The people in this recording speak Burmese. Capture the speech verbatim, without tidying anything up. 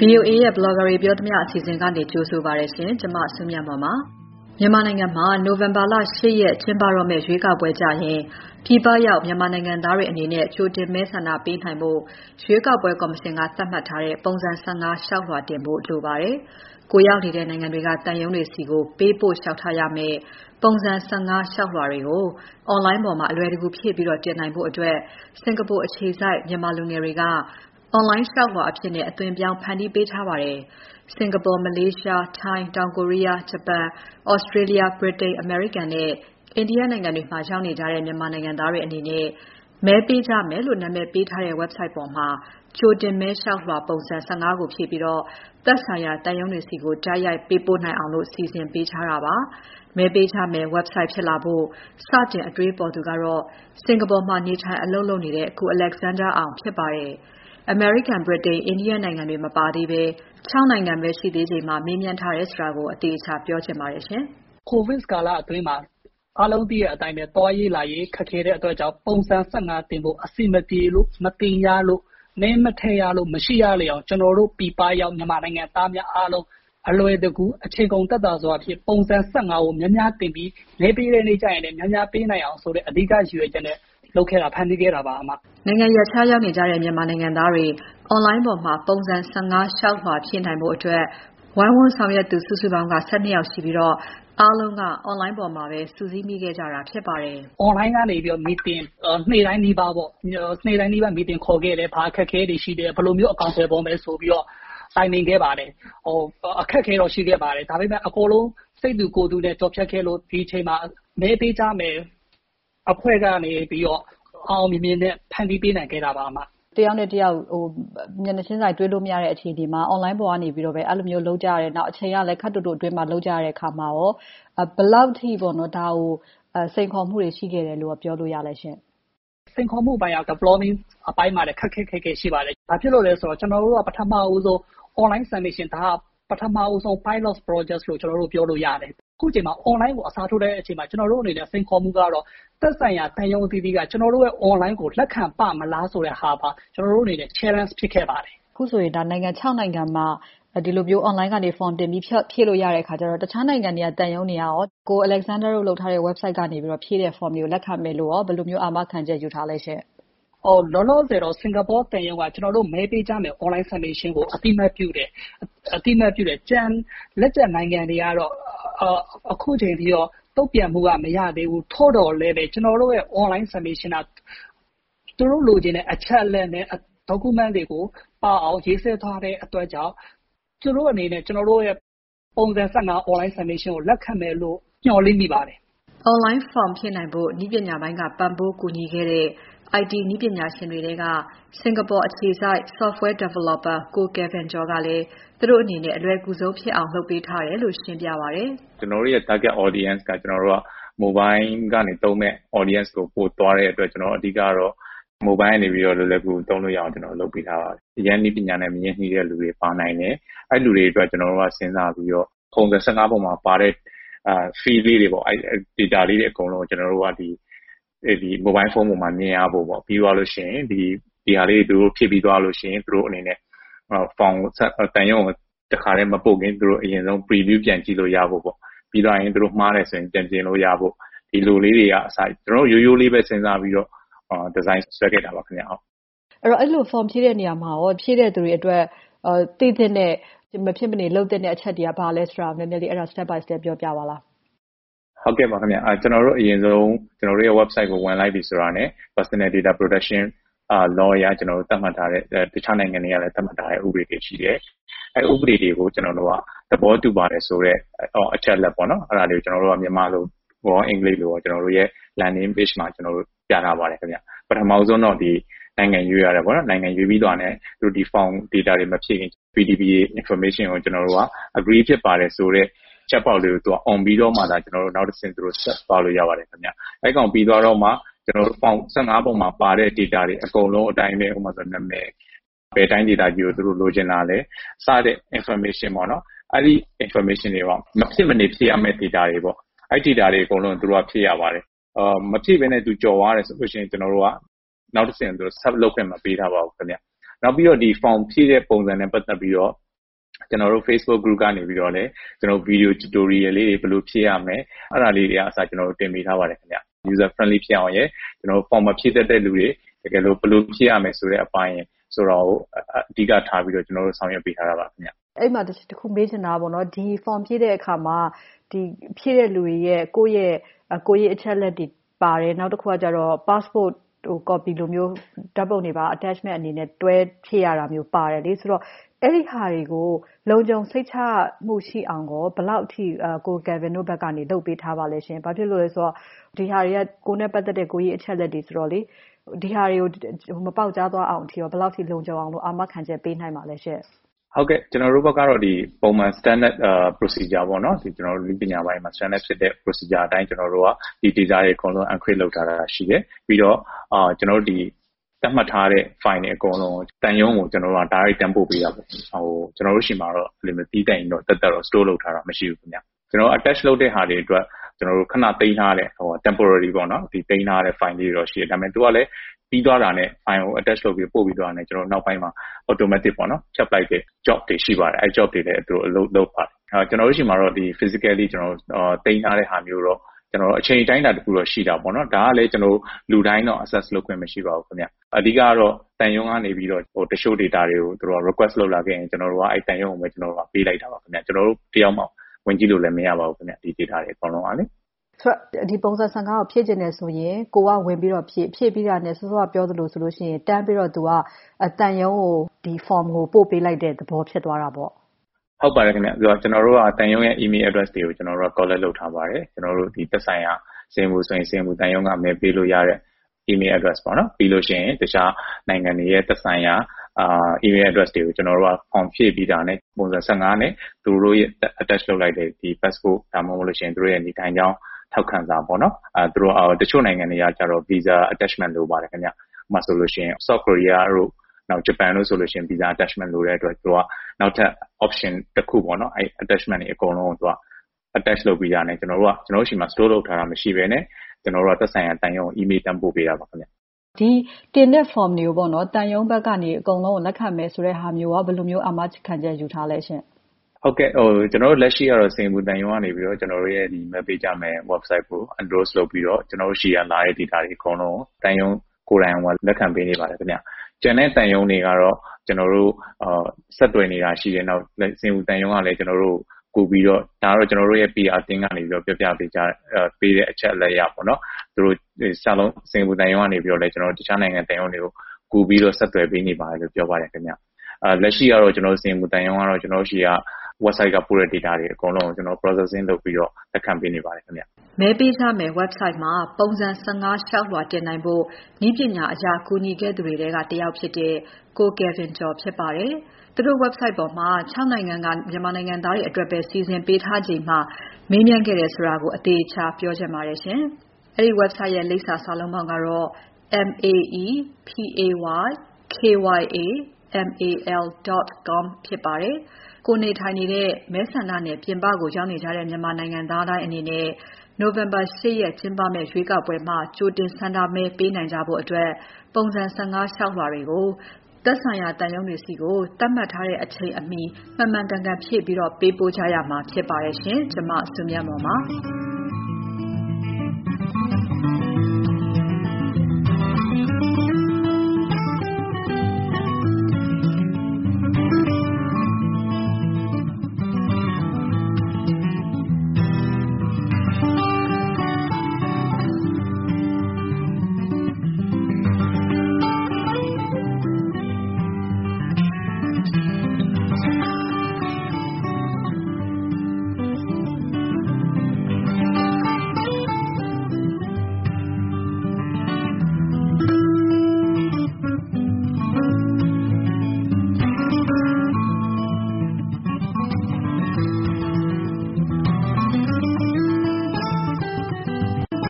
O A ရဲ့ Blogger တွေပြောသမျှအစီအစဉ်ကနေကြိုဆိုပါရရှင်။ကျွန်မဆုမြတ်ပါပါ။မြန်မာနိုင်ငံမှာနိုဝင်ဘာလ ၈ ရက်ကျင်းပတော့မယ့်ရွေးကောက်ပွဲကြရင်ပြည်ပရောက်မြန်မာနိုင်ငံသားတွေအနေနဲ့ကြိုတင်မဲဆန္ဒပေးနိုင်ဖို့ရွေးကောက်ပွဲကော်မရှင်ကသတ်မှတ်ထားတဲ့ပုံစံ ၁၅ လျှောက်လွှာတင်ဖို့လိုပါတယ်။ကိုရောက်နေတဲ့နိုင်ငံတွေကတန်ယုံတွေစီကိုပေးပို့လျှောက်ထားရမယ့်ပုံစံ ၁၅ လျှောက်လွှာတွေကို online ပေါ်မှာအလွယ်တကူဖြည့်ပြီးတော့တင်နိုင်ဖို့အတွက်စင်ကာပူအခြေစိုက်မြန်မာလူငယ်တွေကonline လျှောက်လွှာအဖြစ်နဲ့အသွင်ပြောင်းဖန်တီးပေးထားပါတယ်။ စင်ကာပူ, မလေးရှား, ထိုင်း, တောင်ကိုရီးယား, ဂျပန်, သြစတြေးလျ, ဗြိတိန်, အမေရိကန်နဲ့အိန္ဒိယနိုင်ငံတွေမှာရောက်နေကြတဲ့မြန်မာနိုင်ငံသားတွေအနေနဲ့မဲပေးကြမယ်လို့နာမည်ပေးထားတဲ့ website ပေါ်မှာကြိုတင်မဲလျှောက်လွှာပုံစံ ၁၅ ကိုဖြည့်ပြီးတော့သက်ဆိုင်ရာတန်ယုံတွေစီကိုတိုက်ရိုက်ပေးပို့နိုင်အောင်လို့စီစဉ်ပေးထားတာပါ။မဲပေးကြမယ် website ဖြစ်လာဖို့စတင်အတွေးပေါ်သူကတော့စင်ကာပူမှာနေထိုင်အလုပ်လုပ်နေတဲ့ကို Alexander အောင်ဖြစ်ပါတယ်။ အမေရိကန်, ဗြိတိန်, အိန္ဒိယနိုင်ငံတွေမပါသေးဘဲ၆ နိုင်ငံပဲရှိသေးချိန်မှာမေးမြန်းထားတယ်ဆိုတာကိုအသေးချာပြောချင်ပါတယ်ရှင်။ ကိုဗစ်ကာလအတွင်းမှာအားလုံးသိတဲ့အတိုင်းပဲသွားရေးလာရေးခက်ခဲတဲ့အတွက်ကြောင့်ပုံစံ ၁၅ တင်ဖို့အစီမပြေလို့မတင်ရလို့မဲမထည့်ရလို့မရှိရလေအောင်ကျွန်တော်တို့ပြည်ပရောက်မြန်မာနိုင်ငံသားများအားလုံးအလွယ်တကူအချိန်ကုန်သက်သာစွာဖြင့်ပုံစံ ၁၅ ကိုများများတင်ပြီးမဲပေးတဲ့နေ့ကျရင်လည်းများများပေးနိုင်အောင်ဆိုတဲ့အဓိကရည်ရွယ်ချက်နဲ့လုပ်ခဲ့တာဖန်တီးခဲ့တာပါအမ။နိုင်ငံရပ်ခြားရောက်နေကြတဲ့မြန်မာနိုင်ငံသားတွေ online ပေါ်မှာပုံစံ ၁၅ လျှောက်လွှာဖြည့်နိုင်ဖို့အတွက်ဝိုင်းဝန်းဆောင်ရွက်သူစုစုပေါင်းက၁၂ ယောက်ရှိပြီးတော့အားလုံးက online ပေါ်မှာပဲစုစည်းမိခဲ့ကြတာဖြစ်ပါတယ်။ online ကနေပြီးတော့ meeting နေ့တိုင်းနီးပါးပေါ့နေ့တိုင်းနီးပါး meeting ခေါ်ခဲ့တယ်။ဘာအခက်အခဲတွေရှိတယ်ဘယ်လိုမျိုးအကောင့်တွေပေါ်မယ်ဆိုပြီးတော့တိုင်ပင်ခဲ့ပါတယ်။ဟိုအခက်အခဲတော့ရှိခဲ့ပါတယ်။ဒါပေမဲ့အကုန်လုံးစိတ်တူကိုယ်တူနဲ့ကြော်ဖြတ်ခဲ့လို့ဒီအချိန်မှာမဲပေးကြမယ်အဖွဲ့ကနေပြီးတော့အောင်မြင်မြင်နဲ့ဖန်တီးပေးနိုင်ခဲ့တာပါအမတယောက်နဲ့တယောက်ဟိုမျက်နှာချင်းဆိုင်တွေ့လို့မရတဲ့အခြေအနေမှာ online ပေါ်ကနေပြီးတော့ပဲအဲ့လိုမျိုးလုပ်ကြရတယ်။နောက်အချိန်ကလည်းခက်တူတူအတွင်းမှာလုပ်ကြရတဲ့အခါမှာရောဘယ်လောက်ထိပေါ့နော်ဒါကိုစိန်ခေါ်မှုတွေရှိခဲ့တယ်လို့ပြောလို့ရလဲရှင်။စိန်ခေါ်မှုပိုင်းက deployment အပိုင်းမှာလည်းခက်ခဲခက်ခဲရှိပါတယ်။ဘာဖြစ်လို့လဲဆိုတော့ကျွန်တော်တို့ကပထမဦးဆုံး online submission ဒါကပထမဦးဆုံး pilot project လို့ကျွန်တော်တို့ပြောလို့ရတယ်။အခုချိန်မှာ online ကိုအစားထိုးတဲ့အချိန်မှာကျွန်တော်တို့အနေနဲ့စိန်ခေါ်မှုကတော့သက်ဆိုင်ရာတန်ယုံအသီးသီးကကျွန်တော်တို့ရဲ့ online ကိုလက်ခံပါမလားဆိုတဲ့ဟာပါကျွန်တော်တို့အနေနဲ့ challenge ဖြစ်ခဲ့ပါတယ်။အခုဆိုရင်ဒါနိုင်ငံ၆နိုင်ငံမှာဒီလိုမျိုး online ကနေ form တင်ပြီးဖြည့်လို့ရတဲ့အခါကျတော့တခြားနိုင်ငံတွေကတန်ယုံနေရရောကို Alexander တို့လုပ်ထားတဲ့ website ကနေပြီးတော့ဖြည့်တဲ့ form တွေကိုလက်ခံမယ်လို့ရောဘယ်လိုမျိုးအာမခံချက်ယူထားလဲရှင်။အော်လောလောဆယ်တော့စင်ကာပူတန်ယုံကကျွန်တော်တို့မဲပေးကြမယ် online submission ကိုအတိမတ်ပြုတယ်အတိမတ်ပြုတယ်ကျန်လက်ကျန်နိုင်ငံတွေကတော့အခုချိန်ပြီးတော့တုတ်ပြန်မှုကမရသေးဘူးထို့တော်လည်းပဲကျွန်တော်တို့ရဲ့ online submission ကသူတို့လိုချင်တဲ့အချက်အလက်နဲ့ document တွေကိုပါအောင်ရေးဆွဲထားတဲ့အတွက်ကြောင့်သူတို့အနေနဲ့ကျွန်တော်တို့ရဲ့ပုံစံ ၁၅ online submission ကိုလက်ခံမယ်လို့ညှော်လင့်မိပါတယ်။ online form ဖြည့်နိုင်ဖို့နည်းပညာပိုင်းကပံ့ပိုးကူညီခဲ့တဲ့ I T နည်းပညာရှင်တွေကစင်ကာပူအခြေစိုက် software developer ကို Kevin ကျော်ကလည်းသူတို့အနေနဲ့အလွယ်ကူဆုံးဖြစ်အောင်လုပ်ပေးထားတယ်လို့ရှင်းပြပါတယ်။ကျွန်တော်တို့ရဲ့ target audience ကကျွန်တော်တို့က mobile ကနေသုံးမဲ့ audience ကိုပို့သွားတဲ့အတွက်ကျွန်တော်အဓိကတော့ mobile ကနေပြီးတော့လွယ်လွယ်ကူသုံးလို့ရအောင်ကျွန်တော်လုပ်ပေးထားပါတယ်။အရင်နည်းပညာနဲ့မရင်းနှီးတဲ့လူတွေပါနိုင်တယ်။အဲ့လူတွေအတွက်ကျွန်တော်တို့ကစဉ်းစားပြီးတော့ပုံစံ ၁၅ ပုံမှာပါတဲ့အာ fee လေးတွေပေါ့အဲ့ data လေးတွေအကုန်လုံးကျွန်တော်တို့ကဒီဒီ mobile phone ပေါ်မှာမြင်ရဖို့ပေါ့ပြီးသွားလို့ရှိရင်ဒီဒီဟာလေးတွေသူတို့ဖြည့်ပြီးသွားလို့ရှိရင်သူတို့အနေနဲ့ form တန်ရုံကိုတခါတည်းမပို့ခင်သူတို့အရင်ဆုံး preview ပြန်ကြည့်လို့ရဖို့ပေါ့ပြီးတော့ရင်သူတို့မှားတယ်ဆိုရင်ပြန်ပြင်လို့ရဖို့ဒီလိုလေးတွေကအစားကျွန်တော်တို့ရိုးရိုးလေးပဲစဉ်းစားပြီးတော့ design ဆွဲခဲ့တာပါခင်ဗျဟုတ်အဲ့တော့အဲ့လို form ဖြည့်တဲ့နေရာမှာရောဖြည့်တဲ့သူတွေအတွက်အဲသိတဲ့နဲ့မဖြစ်မနေလုပ်တဲ့အချက်တွေကဘာလဲဆိုတာနည်းနည်းလေးအဲ့ဒါ step by step ပြောပြပါလားဟုတ်ကဲ့ပါခင်ဗျအဲကျွန်တော်တို့အရင်ဆုံးကျွန်တော်တို့ရဲ့ website ကိုဝင်လိုက်ပြီဆိုတာနဲ့ personal data protection အာ law ရကျွန်တော်တို့သတ်မှတ်ထားတဲ့တခြားနိုင်ငံတွေကလည်းသတ်မှတ်ထားတဲ့ဥပဒေတွေရှိတယ်အဲဥပဒေတွေကိုကျွန်တော်တို့ကသဘောတူပါတယ်ဆိုတော့အချက်လက်ပေါ့နော်အဲ့ဒါလေးကိုကျွန်တော်တို့ကမြန်မာလိုဘောအင်္ဂလိပ်လိုကျွန်တော်တို့ရဲ့ landing page မှာကျွန်တော်တို့ပြထားပါတယ်ခင်ဗျပထမဆုံးတော့ဒီနိုင်ငံရွေးရတယ်ပေါ့နော်နိုင်ငံရွေးပြီးတော့ねသူဒီ form data တွေမဖြည့်ခင် P D P A information ကိုကျွန်တော်တို့က agree ဖြစ်ပါတယ်ဆိုတော့ချက်ပေါက်လေးကိုသူက on ပြီးတော့မှသာကျွန်တော်တို့နောက်တစ်ဆင့်သူတို့ set သွားလို့ရပါတယ်ခင်ဗျအဲ့ကောင်ပြီးသွားတော့မှကျွန်တော်တို့ form ၁၅ ပုံမှာပါတဲ့ data တွေအကုန်လုံးအတိုင်းပဲဥပမာဆိုနာမည်ဘယ်တိုင်း data ကြီးကိုသူတို့လိုချင်တာလဲစတဲ့ information ပေါ့နော်အဲ့ဒီ information တွေကမဖြစ်မနေဖြည့်ရမယ့် data တွေပေါ့အဲ့ data တွေအကုန်လုံးသူတို့ကဖြည့်ရပါတယ်အာမဖြည့်ဘဲနဲ့သူကြော်သွားတယ်ဆိုလို့ရှိရင်ကျွန်တော်တို့ကနောက်တစ်ဆင့်သူ sub လုပ်ခွင့်မပေးထားပါဘူးခင်ဗျနောက်ပြီးတော့ဒီ form ဖြည့်တဲ့ပုံစံနဲ့ပတ်သက်ပြီးတော့ကျွန်တော်တို့ Facebook group ကနေပြီးတော့လည်းကျွန်တော် video tutorial လေးတွေဘယ်လိုဖြည့်ရမလဲအဲ့ဒါလေးတွေအစားကျွန်တော်တို့တင်ပေးထားပါတယ်ခင်ဗျ user friendly ဖြစ်အောင်ရယ်ကျွန်တော် form ဖြည့်တတ်တဲ့လူတွေတကယ်လို့ဘယ်လိုဖြည့်ရမလဲဆိုတဲ့အပိုင်းဆိုတော့အဓိကထားပြီးတော့ကျွန်တော်တို့ဆောင်ရွက်ပေးထားတာပါခင်ဗျအဲ့မှာတခုမေးချင်တာပေါ့နော်ဒီ form ဖြည့်တဲ့အခါမှာဒီဖြည့်တဲ့လူတွေရဲ့ကိုယ့်ရဲ့ကိုယ့်ရဲ့အချက်လက်တွေပါတယ်နောက်တစ်ခုကကျတော့ passport ဟို copy လိုမျိုးဓာတ်ပုံတွေပါ attachment အနေနဲ့တွဲဖြည့်ရတာမျိုးပါတယ်လေဆိုတော့အဲ့ဒီဟာတွေကိုလုံခြုံစိတ်ချမှုရှိအောင်ကိုဘယ်လောက်အထိကို Kevin တို့ဘက်ကနေလုပ်ပေးထားပါလဲရှင်။ဘာဖြစ်လို့လဲဆိုတော့ဒီဟာတွေကကိုယ်နဲ့ပတ်သက်တဲ့ကိုကြီးအချက်လက်တွေဆိုတော့လေဒီဟာတွေကိုမပေါက်ကြားသွားအောင်အထိရောဘယ်လောက်ထိလုံခြုံအောင်လို့အာမခံချက်ပေးနိုင်ပါလဲရှင်။ဟုတ်ကဲ့ကျွန်တော်တို့ဘက်ကတော့ဒီပုံမှန် standard procedure ပေါ့နော်ဒီကျွန်တော်တို့လူပညာပိုင်းမှာ standard ဖြစ်တဲ့ procedure အတိုင်းကျွန်တော်တို့ကဒီ data တွေအကုန်လုံး encrypt လုပ်ထားတာရှိတယ်ပြီးတော့အာကျွန်တော်တို့ဒီသတ်မှတ်ထားတဲ့ file တွေအကုန်လုံးတန်ရုံးကိုကျွန်တော်တို့က direct တန်းပို့ပေးရပါတယ်ဟိုကျွန်တော်တို့ရှိမှာတော့ဒီလိုမျိုးတီးတိုင်တော့တက်တက်တော့ store လုပ်ထားတာမရှိဘူးခင်ဗျကျွန်တော် attach လုပ်တဲ့ဟာတွေအတွက်ကျွန်တော်တို့ခဏသိမ်းထားတဲ့ဟို temporary ပေါ့နော်ဒီသိမ်းထားတဲ့ file တွေတော့ရှိတယ်ဒါပေမဲ့သူကလည်းပြီးသွားတာနဲ့ file ကို attach လုပ်ပြီးပို့ပြီးသွားတယ်ကျွန်တော်နောက်ပိုင်းမှာ automatic ပေါ့နော်ဖြတ်လိုက်တဲ့ job တွေရှိပါတယ်အဲ job တွေလည်းသူတို့အလုပ်လုပ်ပါတယ်အဲကျွန်တော်တို့ရှိမှာတော့ဒီ physically ကျွန်တော်သိမ်းထားတဲ့ဟာမျိုးတော့ကျွန်တော်အချိန်တိုင်းတာတခုတော့ရှိတာပေါ့နော်ဒါကလည်းကျွန်တော်လူတိုင်းတော့ access လုပ်ခွင့်မရှိပါဘူးခင်ဗျအဓိကတော့တန်ယုံကနေပြီးတော့ဟိုတချို့ data တွေကိုသူတို့ request လုပ်လာခဲ့ရင်ကျွန်တော်တို့ကအဲတန်ယုံကိုပဲကျွန်တော်တို့ကပေးလိုက်တာပါခင်ဗျကျွန်တော်တို့တယောက်မှဝင်ကြည့်လို့လည်းမရပါဘူးခင်ဗျဒီ data တွေအကုန်လုံးကလေဆိုတော့ဒီပုံစံဆန်ကားကိုဖြည့်ကျင်နေဆိုရင်ကိုကဝင်ပြီးတော့ဖြည့်ဖြည့်ပြီးတာနဲ့စောစောကပြောသလိုဆိုလို့ရှိရင်တန်းပြီးတော့သူကအတန်ယုံကိုဒီ form ကိုပို့ပေးလိုက်တဲ့သဘောဖြစ်သွားတာပေါ့ဟုတ်ပါတယ်ခင်ဗျဆိုတော့ကျွန်တော်တို့ကတန်ယုံရဲ့ email address တွေကိုကျွန်တော်တို့က collect လုပ်ထားပါတယ်ကျွန်တော်တို့ဒီသက်ဆိုင်ရာစင်မှုဆိုရင်စင်မှုတန်ယုံကမဲပေးလို့ရတဲ့ email address ပေါ့နော်ပြီးလို့ရှိရင်တခြားနိုင်ငံတွေရဲ့သက်ဆိုင်ရာအာ email address တွေကိုကျွန်တော်တို့က form ဖြည့်ပြီးတာနဲ့ပုံစံဆန်ကားနဲ့သူတို့ရဲ့ attach လုပ်လိုက်တဲ့ဒီ passport ဒါမှမဟုတ်လို့ရှိရင်သူတို့ရဲ့နေထိုင်ကြောင်းထောက်ခံစာပေါ့နော်အဲသူတို့တချို့နိုင်ငံတွေကကျတော့ visa attachment လိုပါတယ်ခင်ဗျဥပမာဆိုလို့ရှိရင် South Korea တို့နောက် Japan တို့ဆိုလို့ရှိရင် visa attachment လိုတဲ့အတွက်သူကနောက်ထပ် option တစ်ခုပေါ့နော်အဲ attachment တွေအကုန်လုံးကိုသူက attach လုပ်ပြီးရတယ်ကျွန်တော်တို့ကကျွန်တော်တို့ရှိမှာ store လုပ်ထားတာမရှိဘဲနဲ့ကျွန်တော်တို့ကသက်ဆိုင်ရာတန်ယုံ email တန်းပို့ပေးတာပါခင်ဗျဒီတင်တဲ့ form တွေကိုပေါ့နော်တန်ယုံဘက်ကနေအကုန်လုံးကိုလက်ခံမယ်ဆိုတဲ့ဟာမျိုးကဘယ်လိုမျိုးအာမခံချက်ယူထားလဲရှင်ဟုတ်ကဲ့ဟိုကျွန်တော်တို့လက်ရှိကတော့စင်ဘူးတန်ယုံကနေပြီးတော့ကျွန်တော်တို့ရဲ့ဒီ map page မယ် website ကို endorse လုပ်ပြီးတော့ကျွန်တော်တို့ရှိရလာတဲ့ data တွေအကုန်လုံးတန်ယုံကိုယ်တိုင်ကလက်ခံပေးနေပါတယ်ခင်ဗျကျန်တဲ့တန်ယုံတွေကတော့ကျွန်တော်တို့အာဆက်သွယ်နေတာရှိတယ်နောက်စင်ဘူးတန်ယုံကလည်းကျွန်တော်တို့ကိုပြီးတော့ဒါကတော့ကျွန်တော်တို့ရဲ့ P R တင်းကနေပြီးတော့ပြပြပေးကြပေးတဲ့အချက်အလက်ရပေါ့နော်သူတို့စာလုံးစင်ဘူးတန်ယုံကနေပြီးတော့လည်းကျွန်တော်တို့တခြားနိုင်ငံတန်ယုံတွေကိုကိုပြီးတော့ဆက်သွယ်ပေးနေပါတယ်လို့ပြောပါတယ်ခင်ဗျအာလက်ရှိကတော့ကျွန်တော်စင်ဘူးတန်ယုံကတော့ကျွန်တော်ရှိရwebsite ကပို့တဲ့ data တွေအကုန်လုံးကိုကျွန်တော် processing လုပ်ပြီးတော့လက်ခံပေးနေပါတယ်ခင်ဗျ။မဲပေးကြမယ် website မှာပုံစံဆန်ကားရှောက်လွှာတင်နိုင်ဖို့နည်းပညာအရာကူညီခဲ့သူတွေကတယောက်ဖြစ်တဲ့ကို Kevin ကျော်ဖြစ်ပါတယ်။သူတို့ website ပေါ်မှာ၆နိုင်ငံကမြန်မာနိုင်ငံသားတွေအတွက်ပဲစီစဉ်ပေးထားချိန်မှာမေးမြန်းခဲ့တယ်ဆိုတာကိုအသေးချာပြောချင်ပါတယ်ရှင်။အဲဒီ website ရဲ့လိပ်စာစာလုံးပေါင်းကတော့ m a e p a y k y a m a l dot com ဖြစ်ပါတယ်။ကိုနေထိုင်နေတဲ့မဲဆန္ဒနယ်ပြင်ပကိုရောက်နေကြတဲ့မြန်မာနိုင်ငံသားတိုင်းအနေနဲ့နိုဝင်ဘာ၈ရက်ကျင်းပမယ့်ရွေးကောက်ပွဲမှာကြိုတင်ဆန္ဒမဲပေးနိုင်ကြဖို့အတွက်ပုံစံဆန်ကားလျှောက်လွှာတွေကိုသက်ဆိုင်ရာတန်ယုံတွေစီကိုသတ်မှတ်ထားတဲ့အချိန်အမီမှန်မှန်ကန်ကန်ဖြည့်ပြီးတော့ပေးပို့ကြရမှာဖြစ်ပါတယ်ရှင်။ကျွန်မစုမြတ်မော်ပါ